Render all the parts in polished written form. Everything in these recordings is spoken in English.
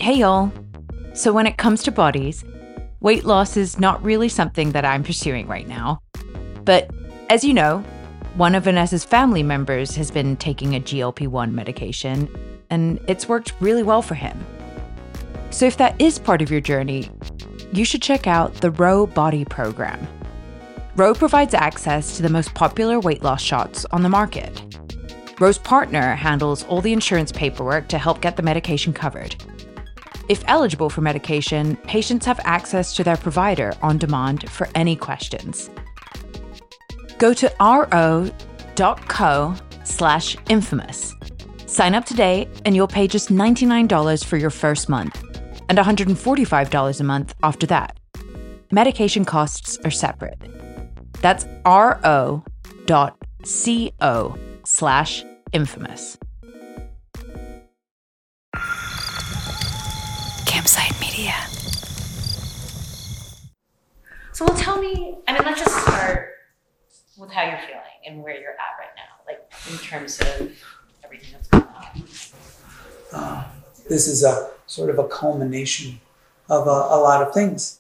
Hey y'all. So when it comes to bodies, weight loss is not really something that I'm pursuing right now. But as you know, one of Vanessa's family members has been taking a GLP-1 medication, and it's worked really well for him. So if that is part of your journey, you should check out the Ro Body Program. Ro provides access to the most popular weight loss shots on the market. Ro's partner handles all the insurance paperwork to help get the medication covered. If eligible for medication, patients have access to their provider on demand for any questions. Go to ro.co/infamous. Sign up today and you'll pay just $99 for your first month and $145 a month after that. Medication costs are separate. That's ro.co/infamous. Campside Media. So tell me, let's just start with how you're feeling and where you're at right now, like in terms of everything that's going on. This is a sort of a culmination of a lot of things.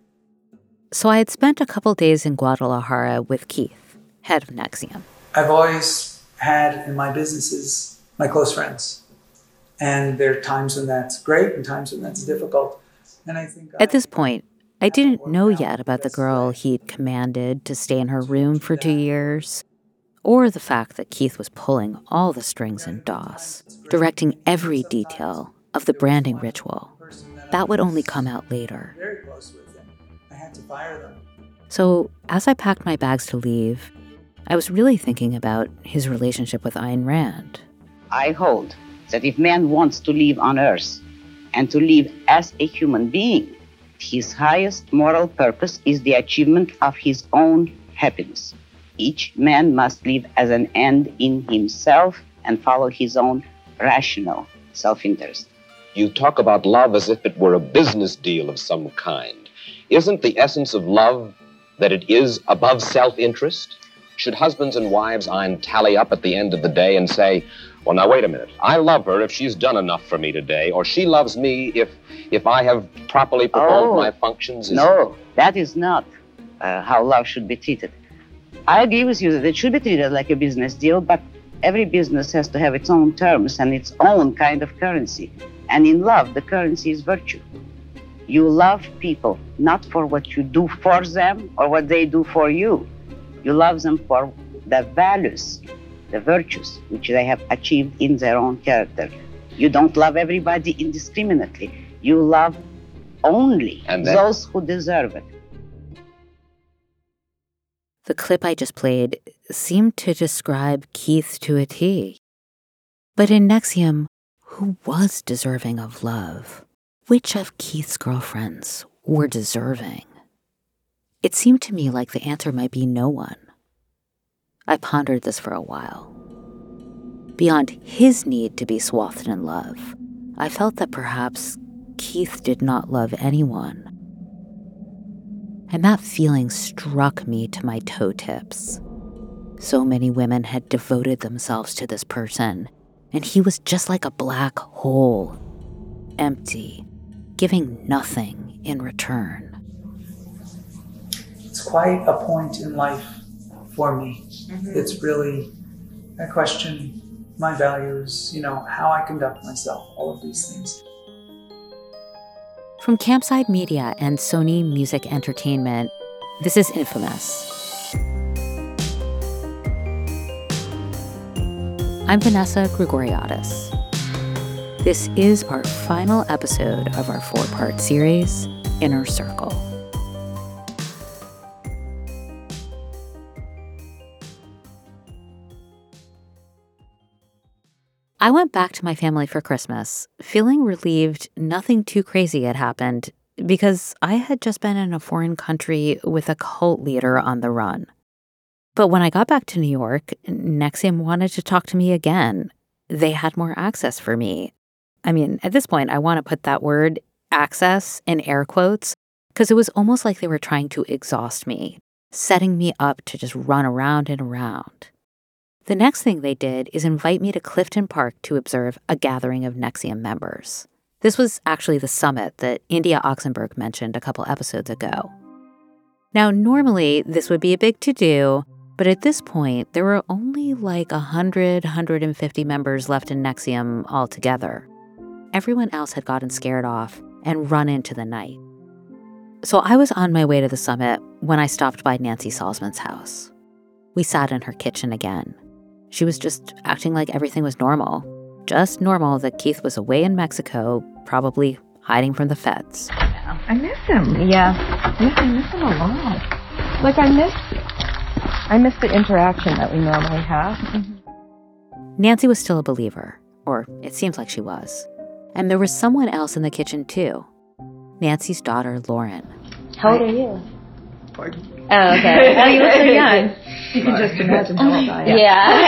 So I had spent a couple days in Guadalajara with Keith, head of NXIVM. I've always had in my businesses my close friends. And there are times when that's great and times when that's difficult. And I think at this point, I didn't know yet about the girl he'd commanded to stay in her room for 2 years, or the fact that Keith was pulling all the strings in DOS, directing every detail of the branding ritual. That would only come out later. Very close with him. I had to fire them. So as I packed my bags to leave, I was really thinking about his relationship with Ayn Rand. I hold that if man wants to live on earth and to live as a human being, his highest moral purpose is the achievement of his own happiness. Each man must live as an end in himself and follow his own rational self-interest. You talk about love as if it were a business deal of some kind. Isn't the essence of love that it is above self-interest? Should husbands and wives, Ayn, tally up at the end of the day and say, well, now, wait a minute. I love her if she's done enough for me today, or she loves me if I have properly performed my functions? No, that is not how love should be treated. I agree with you that it should be treated like a business deal, but every business has to have its own terms and its own kind of currency. And in love, the currency is virtue. You love people not for what you do for them or what they do for you. You love them for the values, the virtues which they have achieved in their own character. You don't love everybody indiscriminately. You love only those who deserve it. The clip I just played seemed to describe Keith to a T. But in NXIVM, who was deserving of love? Which of Keith's girlfriends were deserving? It seemed to me like the answer might be no one. I pondered this for a while. Beyond his need to be swathed in love, I felt that perhaps Keith did not love anyone. And that feeling struck me to my toe tips. So many women had devoted themselves to this person, and he was just like a black hole, empty, giving nothing in return. It's quite a point in life for me. Mm-hmm. It's really, I question my values, how I conduct myself, all of these things. From Campside Media and Sony Music Entertainment, this is Infamous. I'm Vanessa Grigoriadis. This is our final episode of our 4-part series, Inner Circle. I went back to my family for Christmas, feeling relieved nothing too crazy had happened because I had just been in a foreign country with a cult leader on the run. But when I got back to New York, NXIVM wanted to talk to me again. They had more access for me. At this point, I want to put that word, access, in air quotes, because it was almost like they were trying to exhaust me, setting me up to just run around and around. The next thing they did is invite me to Clifton Park to observe a gathering of NXIVM members. This was actually the summit that India Oxenberg mentioned a couple episodes ago. Now, normally, this would be a big to-do, but at this point, there were only like 150 members left in NXIVM altogether. Everyone else had gotten scared off and run into the night. So I was on my way to the summit when I stopped by Nancy Salzman's house. We sat in her kitchen again. She was just acting like everything was normal. Just normal that Keith was away in Mexico, probably hiding from the feds. I miss him. Yeah, I miss him a lot. Like, I miss the interaction that we normally have. Nancy was still a believer, or it seems like she was. And there was someone else in the kitchen, too. Nancy's daughter, Lauren. How old are you? 40. Oh, okay. Oh, you look so young. You can just imagine how old I am.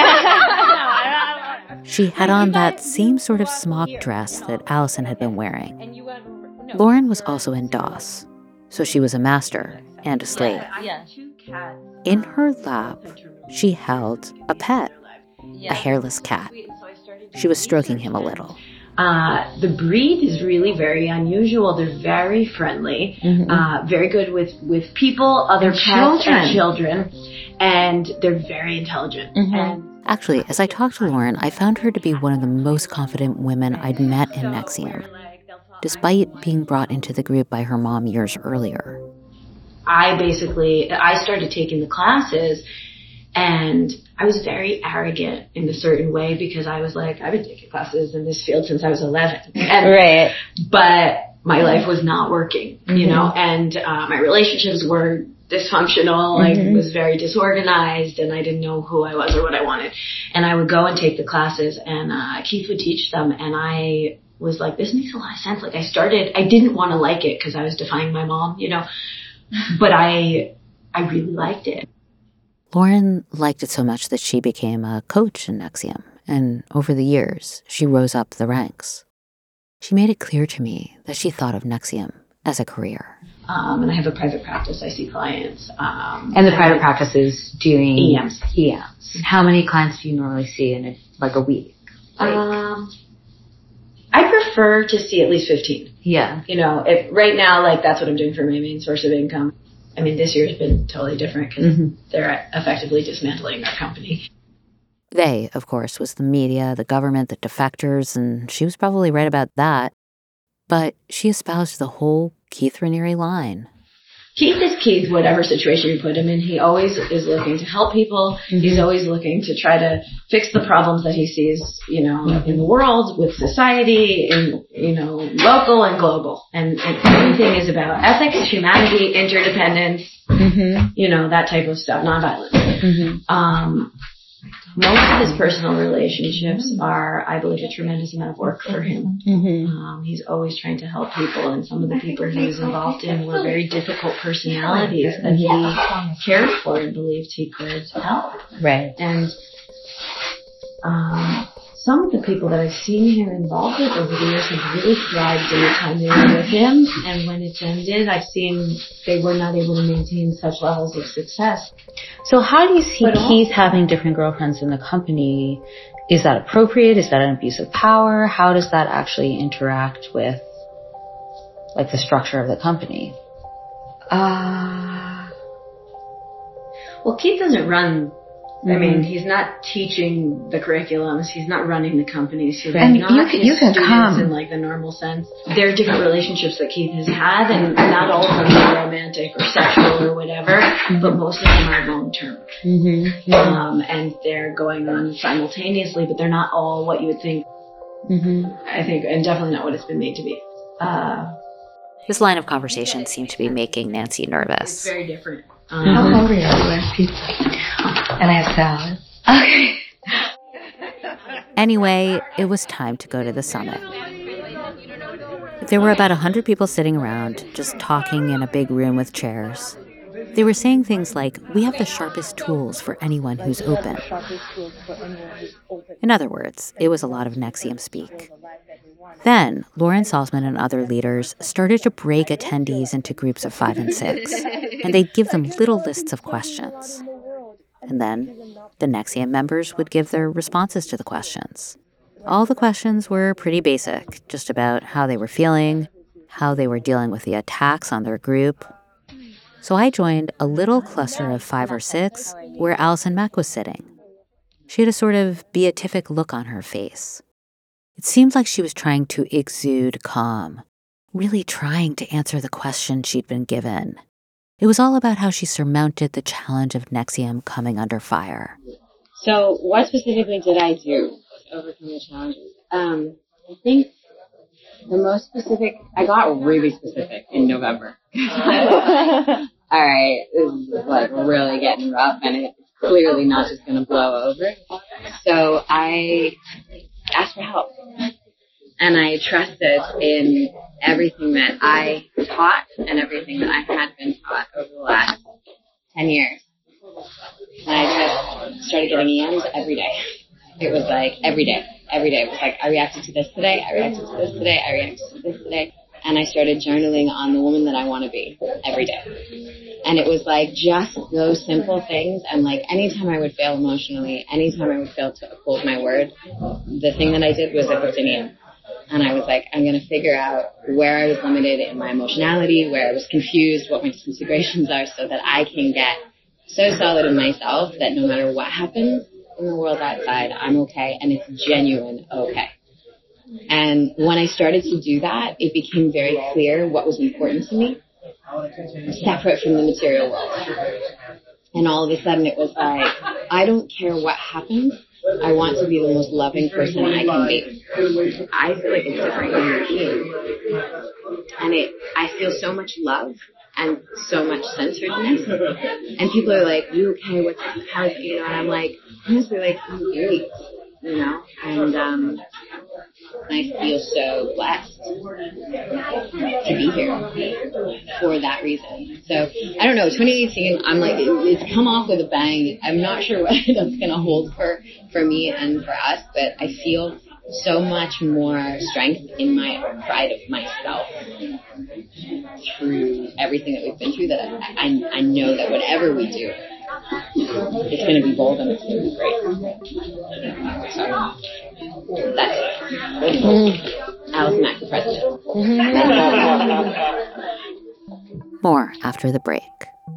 Yeah. She had on that same sort of smock dress that Allison had been wearing. Lauren was also in DOS, so she was a master and a slave. In her lap, she held a pet, a hairless cat. She was stroking him a little. The breed is really very unusual. They're very friendly, very good with people, other pets, and children, and they're very intelligent. And actually, as I talked to Lauren, I found her to be one of the most confident women I'd met in NXIVM, despite being brought into the group by her mom years earlier. I started taking the classes, and I was very arrogant in a certain way because I was like, I've been taking classes in this field since I was 11. Right. But my life was not working, you know, and my relationships were dysfunctional. I was very disorganized, and I didn't know who I was or what I wanted. And I would go and take the classes, and Keith would teach them, and I was like, this makes a lot of sense. Like, I didn't want to like it because I was defying my mom, you know, but I really liked it. Lauren liked it so much that she became a coach in NXIVM, and over the years, she rose up the ranks. She made it clear to me that she thought of NXIVM as a career. And I have a private practice. I see clients. And the private practice is doing EMs. How many clients do you normally see in a week? I prefer to see at least 15. Yeah. You know, if right now, like, that's what I'm doing for my main source of income. I mean, this year's been totally different because they're effectively dismantling our company. They, of course, was the media, the government, the defectors, and she was probably right about that. But she espoused the whole Keith Raniere line. Keith is Keith, whatever situation you put him in. He always is looking to help people. He's always looking to try to fix the problems that he sees, you know, in the world, with society, in, you know, local and global. And everything is about ethics, humanity, interdependence, you know, that type of stuff, nonviolence. Most of his personal relationships are, I believe, a tremendous amount of work for him. He's always trying to help people, and some of the people he was involved in were very difficult personalities that he cared for and believed he could help. Right. And some of the people that I've seen him involved with over the years have really thrived in the time they were with him, and when it's ended, I've seen they were not able to maintain such levels of success. So how do you see Keith having different girlfriends in the company? Is that appropriate? Is that an abuse of power? How does that actually interact with, like, the structure of the company? Well, Keith doesn't run. I mean, he's not teaching the curriculums. He's not running the companies. He's and not you can come in, like, the normal sense. There are different relationships that Keith has had, and not all of them are romantic or sexual or whatever, but most of them are long-term. And they're going on simultaneously, but they're not all what you would think. I think, and definitely not what it's been made to be. This line of conversation seemed to be making Nancy nervous. It's very different. How hungry are you? I have pizza. And I have salad. Okay. Anyway, it was time to go to the summit. There were about 100 people sitting around, just talking in a big room with chairs. They were saying things like, we have the sharpest tools for anyone who's open. In other words, it was a lot of NXIVM speak. Then, Lauren Salzman and other leaders started to break attendees into groups of 5 and 6, and they'd give them little lists of questions. And then, the NXIVM members would give their responses to the questions. All the questions were pretty basic, just about how they were feeling, how they were dealing with the attacks on their group. So I joined a little cluster of 5 or 6 where Allison Mack was sitting. She had a sort of beatific look on her face. It seemed like she was trying to exude calm, really trying to answer the question she'd been given. It was all about how she surmounted the challenge of NXIVM coming under fire. So what specifically did I do to overcome the challenges? I think the most specific, I got really specific in November. All right, this is like really getting rough and it's clearly not just going to blow over. So I asked for help. And I trusted in everything that I taught and everything that I had been taught over the last 10 years. And I just started getting EMs every day. It was like every day. It was like, I reacted to this today, I reacted to this today, I reacted to this today. And I started journaling on the woman that I want to be every day. And it was like just those simple things. And like anytime I would fail emotionally, anytime I would fail to uphold my word, the thing that I did was I booked an EM. And I was like, I'm going to figure out where I was limited in my emotionality, where I was confused, what my disintegrations are, so that I can get so solid in myself that no matter what happens in the world outside, I'm okay, and it's genuine okay. And when I started to do that, it became very clear what was important to me, separate from the material world. And all of a sudden it was like, I don't care what happens. I want to be the most loving person I can be. I feel like a different human being. And I feel so much love and so much centeredness. And people are like, you okay? What's how's you know? And I'm like, honestly, like, I'm great, you know? And I feel so blessed to be here for that reason. So, I don't know, 2018, I'm like, it's come off with a bang. I'm not sure what that's going to hold for me and for us, but I feel so much more strength in my pride of myself through everything that we've been through, that I know that whatever we do, it's going to be bold and it's going to be great. So that's it. Allison Mack, the president. More after the break.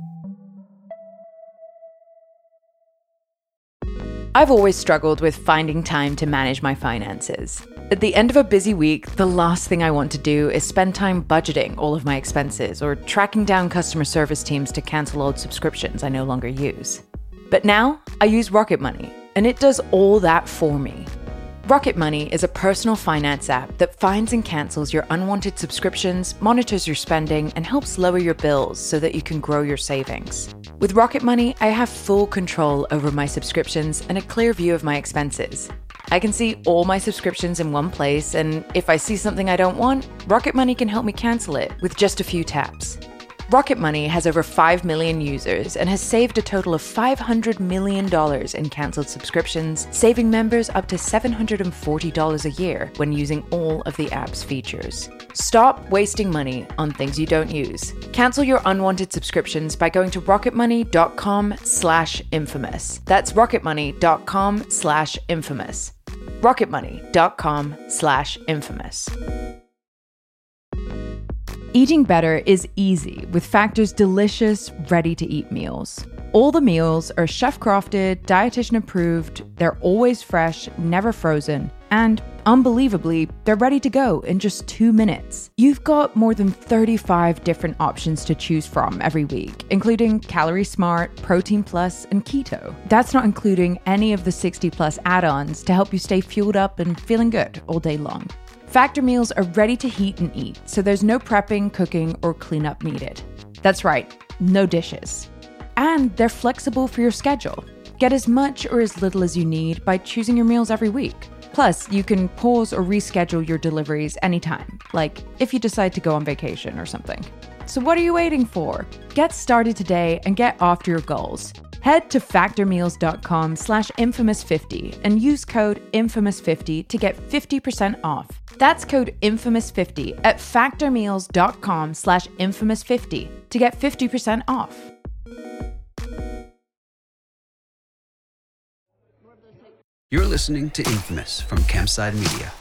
I've always struggled with finding time to manage my finances. At the end of a busy week, the last thing I want to do is spend time budgeting all of my expenses or tracking down customer service teams to cancel old subscriptions I no longer use. But now, I use Rocket Money, and it does all that for me. Rocket Money is a personal finance app that finds and cancels your unwanted subscriptions, monitors your spending, and helps lower your bills so that you can grow your savings. With Rocket Money, I have full control over my subscriptions and a clear view of my expenses. I can see all my subscriptions in one place, and if I see something I don't want, Rocket Money can help me cancel it with just a few taps. Rocket Money has over 5 million users and has saved a total of $500 million in canceled subscriptions, saving members up to $740 a year when using all of the app's features. Stop wasting money on things you don't use. Cancel your unwanted subscriptions by going to rocketmoney.com/infamous. That's rocketmoney.com/infamous. rocketmoney.com/infamous. Eating better is easy with Factor's delicious, ready-to-eat meals. All the meals are chef-crafted, dietitian-approved, they're always fresh, never frozen, and unbelievably, they're ready to go in just 2 minutes. You've got more than 35 different options to choose from every week, including Calorie Smart, Protein Plus, and Keto. That's not including any of the 60-plus add-ons to help you stay fueled up and feeling good all day long. Factor meals are ready to heat and eat, so there's no prepping, cooking, or cleanup needed. That's right, no dishes. And they're flexible for your schedule. Get as much or as little as you need by choosing your meals every week. Plus, you can pause or reschedule your deliveries anytime, like if you decide to go on vacation or something. So what are you waiting for? Get started today and get after your goals. Head to factormeals.com/infamous50 and use code infamous50 to get 50% off. That's code infamous50 at factormeals.com/infamous50 to get 50% off. You're listening to Infamous from Campside Media.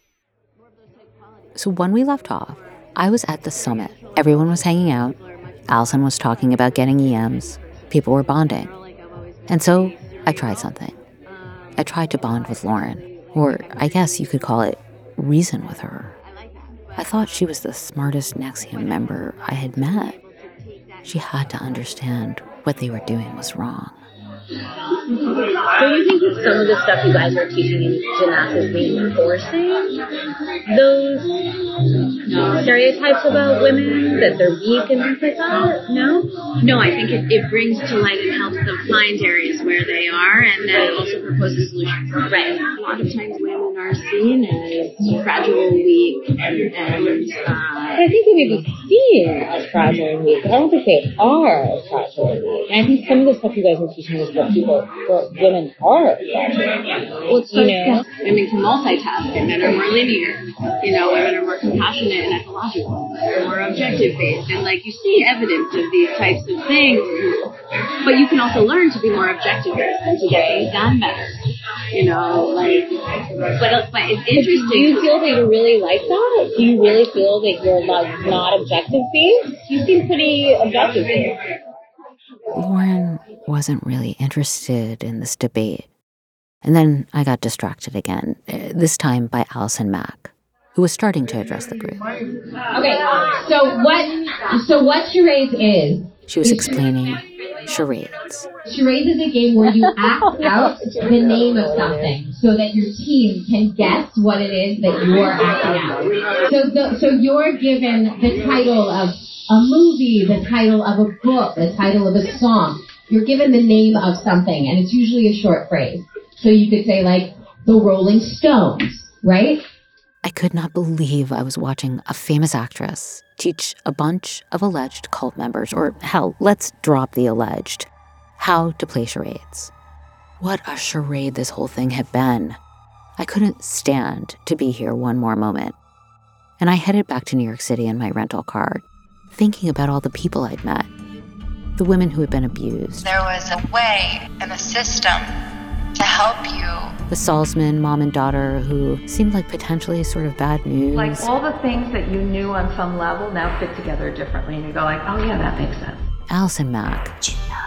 So when we left off, I was at the summit. Everyone was hanging out. Allison was talking about getting EMs. People were bonding. And so I tried something. I tried to bond with Lauren, or I guess you could call it reason with her. I thought she was the smartest NXIVM member I had met. She had to understand what they were doing was wrong. Do you think that some of the stuff you guys are teaching in gymnastics is reinforcing those stereotypes about women, that they're weak and things like that? No? No, I think it brings to light and helps them find areas where they are, and then it also proposes solutions. Right. A lot of times women are seen as fragile, weak, and I think they may be seen as fragile and weak, but I don't think they are fragile and weak. And I think some of the stuff you guys are teaching is what women are fragile. Well, it's women can multitask, and men are more linear. Women are more compassionate and ecological. They're more objective-based, and you see evidence of these types of things. But you can also learn to be more objective-based and to get things done better. But it's interesting. Do you feel that you really like that? Do you really feel that you're not objective-based? You seem pretty objective-based. Lauren wasn't really interested in this debate. And then I got distracted again, this time by Allison Mack, who was starting to address the group. Okay, so what charades is? She was explaining charades. Charades is a game where you act out the name of something so that your team can guess what it is that you're acting out. So you're given the title of a movie, the title of a book, the title of a song. You're given the name of something, and it's usually a short phrase. So you could say, the Rolling Stones, right? I could not believe I was watching a famous actress teach a bunch of alleged cult members, or hell, let's drop the alleged, how to play charades. What a charade this whole thing had been. I couldn't stand to be here one more moment. And I headed back to New York City in my rental car, thinking about all the people I'd met, the women who had been abused. There was a way and a system to help you. The Salzman mom and daughter who seemed like potentially sort of bad news. All the things that you knew on some level now fit together differently, and you go oh yeah, that makes sense. Allison Mack,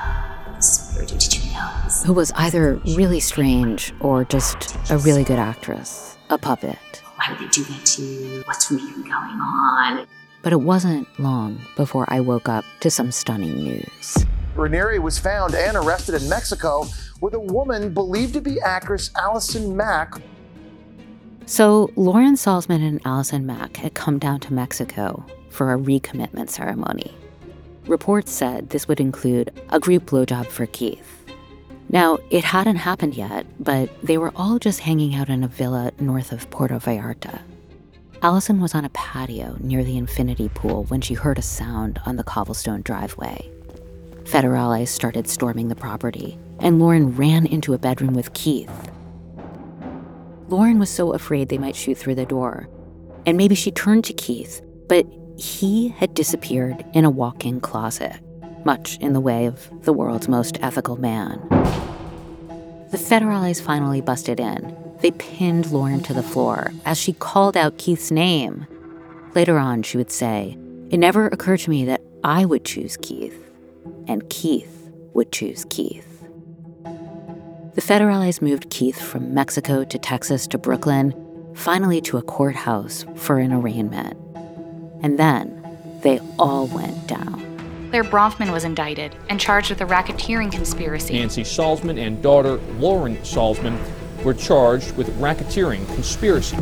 who was either really strange or just a really good actress, a puppet. Why would they do that to you? What's really going on? But it wasn't long before I woke up to some stunning news. Raniere was found and arrested in Mexico with a woman believed to be actress Allison Mack. So Lauren Salzman and Allison Mack had come down to Mexico for a recommitment ceremony. Reports said this would include a group blowjob for Keith. Now, it hadn't happened yet, but they were all just hanging out in a villa north of Puerto Vallarta. Allison was on a patio near the infinity pool when she heard a sound on the cobblestone driveway. Federales started storming the property, and Lauren ran into a bedroom with Keith. Lauren was so afraid they might shoot through the door, and maybe she turned to Keith, but he had disappeared in a walk-in closet, much in the way of the world's most ethical man. The Federales finally busted in. They pinned Lauren to the floor as she called out Keith's name. Later on, she would say, "It never occurred to me that I would choose Keith, and Keith would choose Keith." The Federales moved Keith from Mexico to Texas to Brooklyn, finally to a courthouse for an arraignment. And then they all went down. Claire Bronfman was indicted and charged with a racketeering conspiracy. Nancy Salzman and daughter Lauren Salzman were charged with racketeering conspiracy.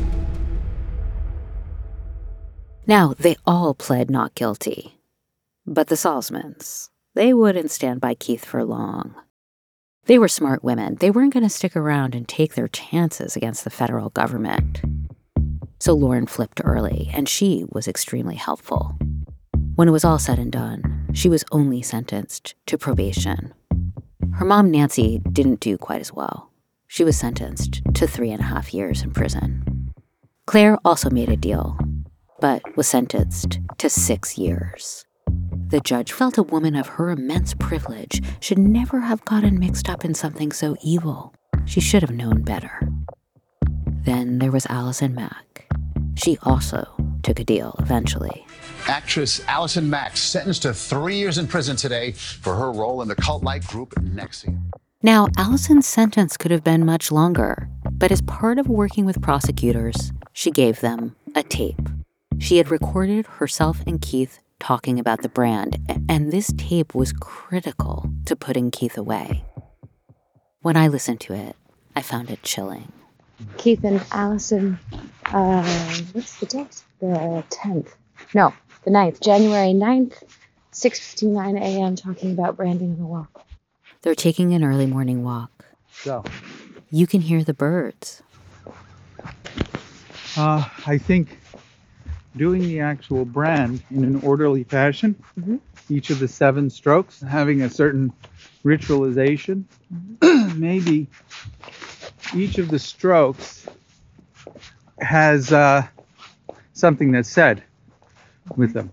Now, they all pled not guilty. But the Salzmans, they wouldn't stand by Keith for long. They were smart women. They weren't going to stick around and take their chances against the federal government. So Lauren flipped early, and she was extremely helpful. When it was all said and done, she was only sentenced to probation. Her mom, Nancy, didn't do quite as well. She was sentenced to 3.5 years in prison. Claire also made a deal, but was sentenced to 6 years. The judge felt a woman of her immense privilege should never have gotten mixed up in something so evil. She should have known better. Then there was Allison Mack. She also took a deal eventually. Actress Allison Mack sentenced to 3 years in prison today for her role in the cult-like group NXIVM. Now, Allison's sentence could have been much longer, but as part of working with prosecutors, she gave them a tape. She had recorded herself and Keith talking about the brand, and this tape was critical to putting Keith away. When I listened to it, I found it chilling. Keith and Allison, what's the date? The 10th. No, the 9th. January 9th, 6:59 a.m. talking about branding on a walk. They're taking an early morning walk. So, you can hear the birds. I think doing the actual brand in an orderly fashion, each of the 7 strokes, having a certain ritualization, maybe each of the strokes has something that's said with them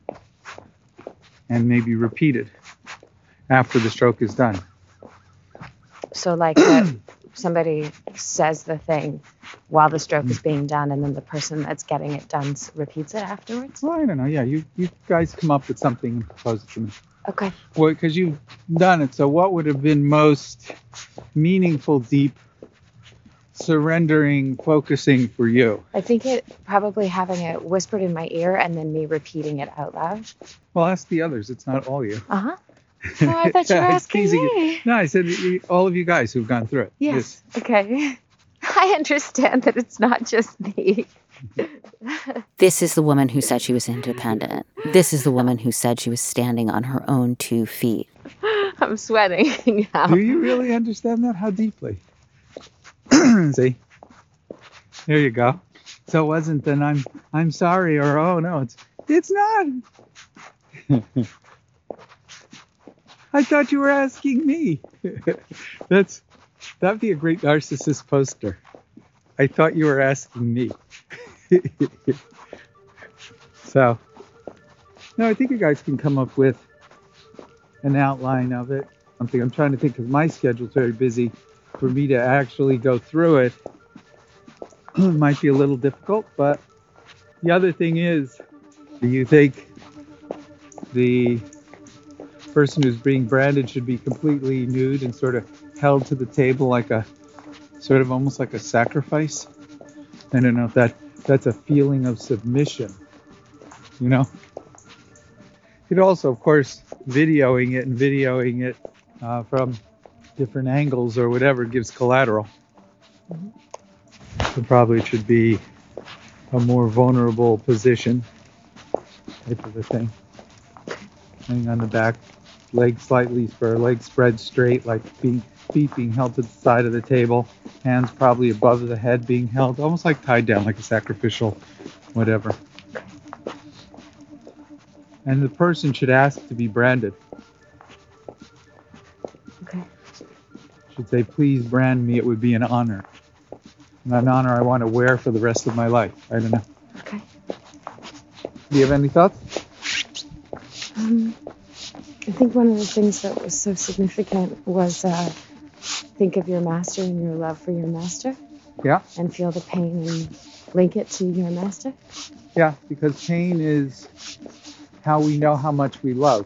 and maybe repeated after the stroke is done. So like somebody says the thing while the stroke is being done, and then the person that's getting it done repeats it afterwards? Well, I don't know. Yeah, you guys come up with something and propose it to me. Okay. Well, because you've done it. So what would have been most meaningful, deep, surrendering, focusing for you? I think it probably having it whispered in my ear and then me repeating it out loud. Well, ask the others. It's not all you. Uh-huh. Oh, I thought you were asking me. No, I said all of you guys who've gone through it. Yes. Okay. I understand that it's not just me. This is the woman who said she was independent. This is the woman who said she was standing on her own 2 feet. I'm sweating now. Do you really understand that? How deeply? See? There you go. So it wasn't then I'm sorry or oh no, it's not. I thought you were asking me. That'd be a great narcissist poster. I thought you were asking me. So, no, I think you guys can come up with an outline of it. I'm trying to think because my schedule's very busy. For me to actually go through it might be a little difficult. But the other thing is, do you think the person who's being branded should be completely nude and sort of held to the table like a sort of almost like a sacrifice? I don't know if that's a feeling of submission, you know? It also, of course, videoing it from different angles or whatever gives collateral. So probably it should be a more vulnerable position type of a thing. Laying on the back, legs spread straight, like feet being held to the side of the table, hands probably above the head being held, almost like tied down, like a sacrificial whatever. And the person should ask to be branded. Okay. Should say, please brand me, it would be an honor. And an honor I want to wear for the rest of my life. I don't know. Okay. Do you have any thoughts? I think one of the things that was so significant was think of your master and your love for your master. Yeah. And feel the pain and link it to your master. Yeah, because pain is how we know how much we love.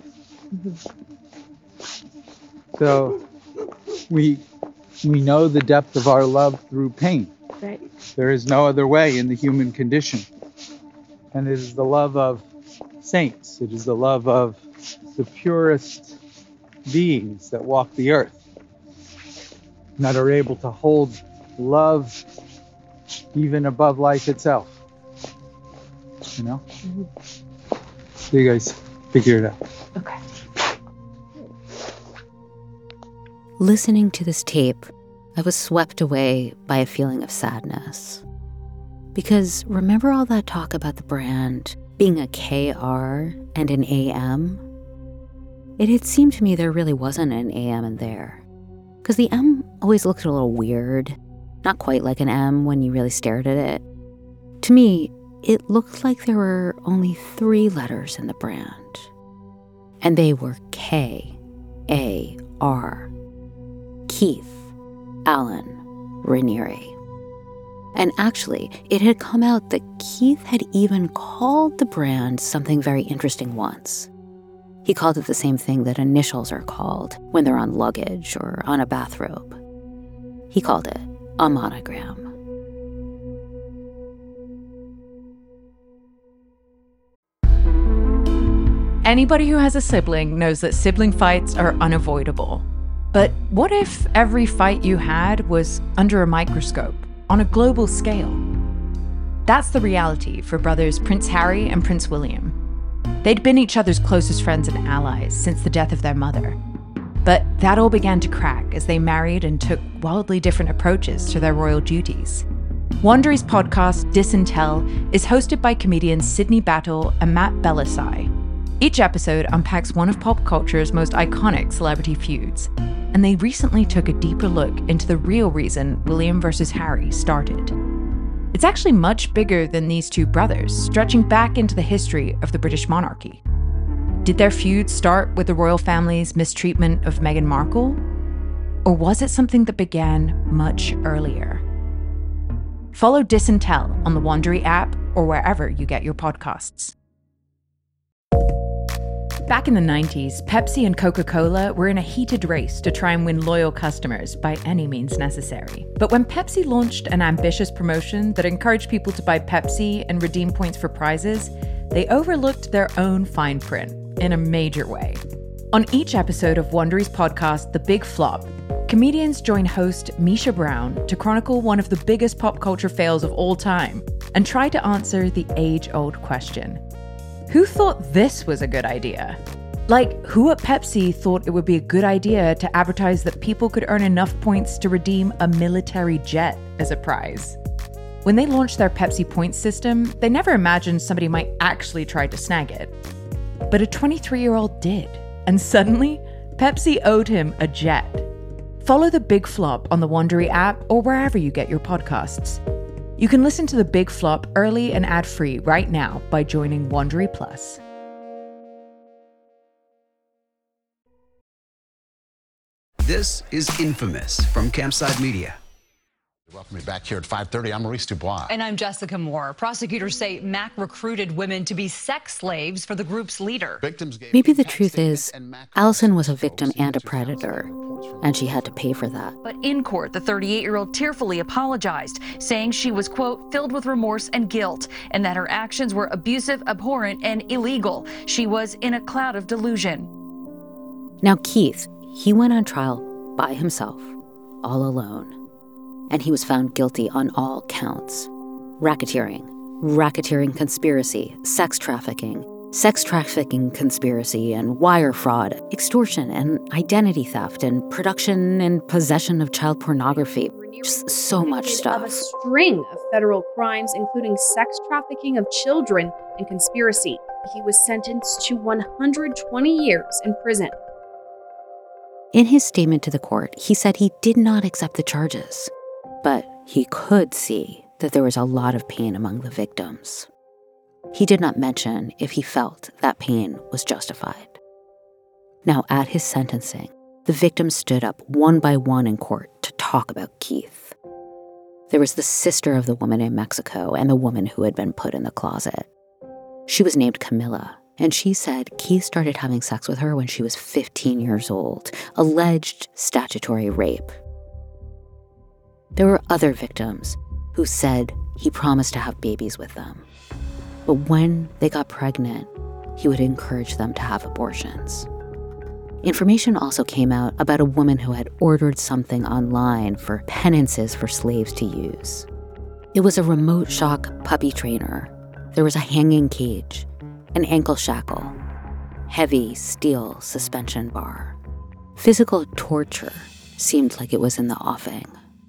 So we know the depth of our love through pain. Right. There is no other way in the human condition. And it is the love of saints. It is the love of the purest beings that walk the earth, that are able to hold love even above life itself. You know? So you guys figure it out. Okay. Listening to this tape, I was swept away by a feeling of sadness. Because remember all that talk about the brand being a KR and an AM? It had seemed to me there really wasn't an AM in there. Because the M always looked a little weird, not quite like an M when you really stared at it. To me, it looked like there were only 3 letters in the brand. And they were K-A-R. Keith Allen Raniere. And actually, it had come out that Keith had even called the brand something very interesting once. He called it the same thing that initials are called when they're on luggage or on a bathrobe. He called it a monogram. Anybody who has a sibling knows that sibling fights are unavoidable. But what if every fight you had was under a microscope, on a global scale? That's the reality for brothers Prince Harry and Prince William. They'd been each other's closest friends and allies since the death of their mother. But that all began to crack as they married and took wildly different approaches to their royal duties. Wondery's podcast, Disintel, is hosted by comedians Sydney Battle and Matt Bellassai. Each episode unpacks one of pop culture's most iconic celebrity feuds, and they recently took a deeper look into the real reason William versus Harry started. It's actually much bigger than these two brothers, stretching back into the history of the British monarchy. Did their feud start with the royal family's mistreatment of Meghan Markle? Or was it something that began much earlier? Follow Disintel on the Wondery app or wherever you get your podcasts. Back in the 90s, Pepsi and Coca-Cola were in a heated race to try and win loyal customers by any means necessary. But when Pepsi launched an ambitious promotion that encouraged people to buy Pepsi and redeem points for prizes, they overlooked their own fine print in a major way. On each episode of Wondery's podcast, The Big Flop, comedians join host Misha Brown to chronicle one of the biggest pop culture fails of all time and try to answer the age-old question: who thought this was a good idea? Like, who at Pepsi thought it would be a good idea to advertise that people could earn enough points to redeem a military jet as a prize? When they launched their Pepsi points system, they never imagined somebody might actually try to snag it. But a 23-year-old did, and suddenly, Pepsi owed him a jet. Follow The Big Flop on the Wondery app or wherever you get your podcasts. You can listen to The Big Flop early and ad-free right now by joining Wondery Plus. This is Infamous from Campside Media. Welcome me back here at 5:30. I'm Maurice Dubois. And I'm Jessica Moore. Prosecutors say Mac recruited women to be sex slaves for the group's leader. Maybe the truth is, Allison was a victim and a predator, and she had to pay for that. But in court, the 38-year-old tearfully apologized, saying she was, quote, filled with remorse and guilt, and that her actions were abusive, abhorrent, and illegal. She was in a cloud of delusion. Now, Keith, he went on trial by himself, all alone. And he was found guilty on all counts: racketeering conspiracy, sex trafficking conspiracy, and wire fraud, extortion and identity theft, and production and possession of child pornography. Just so much stuff. Of a string of federal crimes, including sex trafficking of children and conspiracy. He was sentenced to 120 years in prison. In his statement to the court, he said he did not accept the charges. But he could see that there was a lot of pain among the victims. He did not mention if he felt that pain was justified. Now, at his sentencing, the victims stood up one by one in court to talk about Keith. There was the sister of the woman in Mexico and the woman who had been put in the closet. She was named Camilla, and she said Keith started having sex with her when she was 15 years old, alleged statutory rape. There were other victims who said he promised to have babies with them. But when they got pregnant, he would encourage them to have abortions. Information also came out about a woman who had ordered something online for penances for slaves to use. It was a remote shock puppy trainer. There was a hanging cage, an ankle shackle, heavy steel suspension bar. Physical torture seemed like it was in the offing.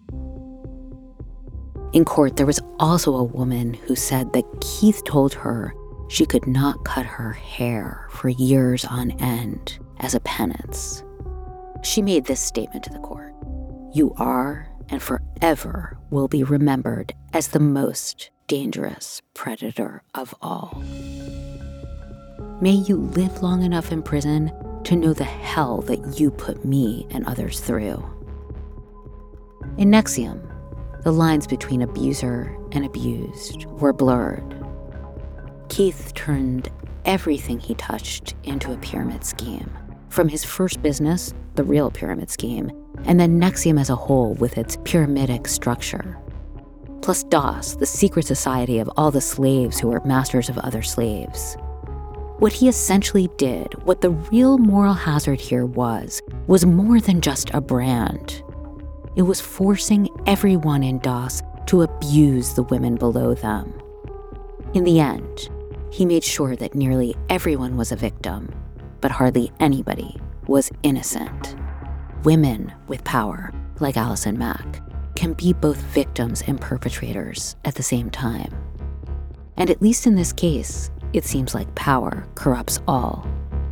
In court, there was also a woman who said that Keith told her she could not cut her hair for years on end as a penance. She made this statement to the court: "You are and forever will be remembered as the most dangerous predator of all. May you live long enough in prison to know the hell that you put me and others through." In NXIVM, the lines between abuser and abused were blurred. Keith turned everything he touched into a pyramid scheme, from his first business, the real pyramid scheme, and then NXIVM as a whole with its pyramidic structure. Plus DOS, the secret society of all the slaves who were masters of other slaves. What he essentially did, what the real moral hazard here was more than just a brand. It was forcing everyone in DOS to abuse the women below them. In the end, he made sure that nearly everyone was a victim, but hardly anybody was innocent. Women with power, like Allison Mack, can be both victims and perpetrators at the same time. And at least in this case, it seems like power corrupts all.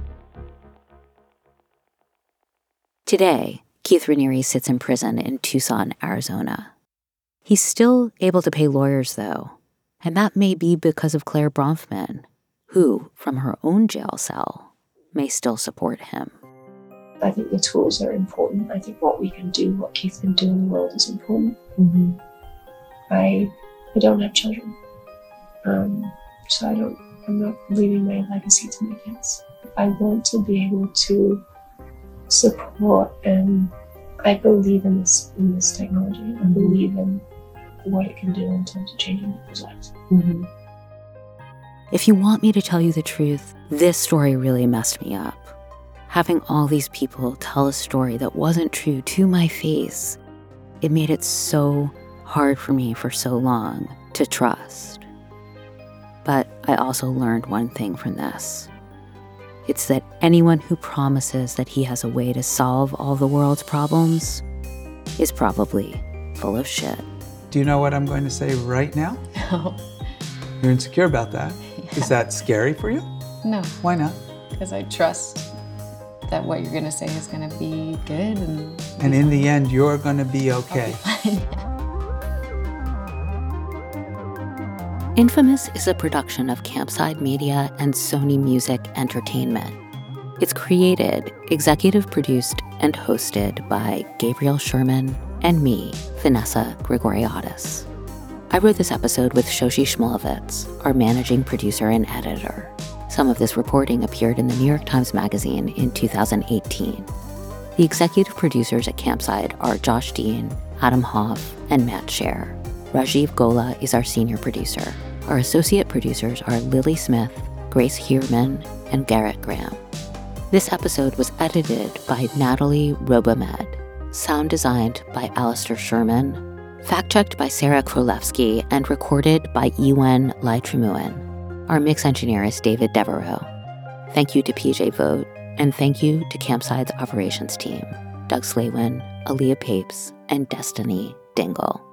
Today, Keith Raniere sits in prison in Tucson, Arizona. He's still able to pay lawyers, though, and that may be because of Claire Bronfman, who, from her own jail cell, may still support him. I think the tools are important. I think what we can do, what Keith can do in the world is important. I don't have children, so I'm not leaving my legacy to my kids. I want to be able to support, and I believe in this technology. I believe in what it can do in terms of changing people's lives. If you want me to tell you the truth, this story really messed me up. Having all these people tell a story that wasn't true to my face, it made it so hard for me for so long to trust. But I also learned one thing from this. It's that anyone who promises that he has a way to solve all the world's problems is probably full of shit. Do you know what I'm going to say right now? No. You're insecure about that? Yeah. Is that scary for you? No. Why not? Because I trust that what you're going to say is going to be good. And in the end, you're going to be okay. Infamous is a production of Campside Media and Sony Music Entertainment. It's created, executive produced, and hosted by Gabriel Sherman and me, Vanessa Grigoriadis. I wrote this episode with Shoshi Shmulevitz, our managing producer and editor. Some of this reporting appeared in the New York Times Magazine in 2018. The executive producers at Campside are Josh Dean, Adam Hoff, and Matt Scher. Rajiv Gola is our senior producer. Our associate producers are Lily Smith, Grace Heerman, and Garrett Graham. This episode was edited by Natalie Robomed, sound designed by Alistair Sherman, fact-checked by Sarah Krolewski, and recorded by Ewan Lai-Tremouin. Our mix engineer is David Devereaux. Thank you to PJ Vogt, and thank you to Campside's operations team, Doug Slaywin, Aaliyah Papes, and Destiny Dingle.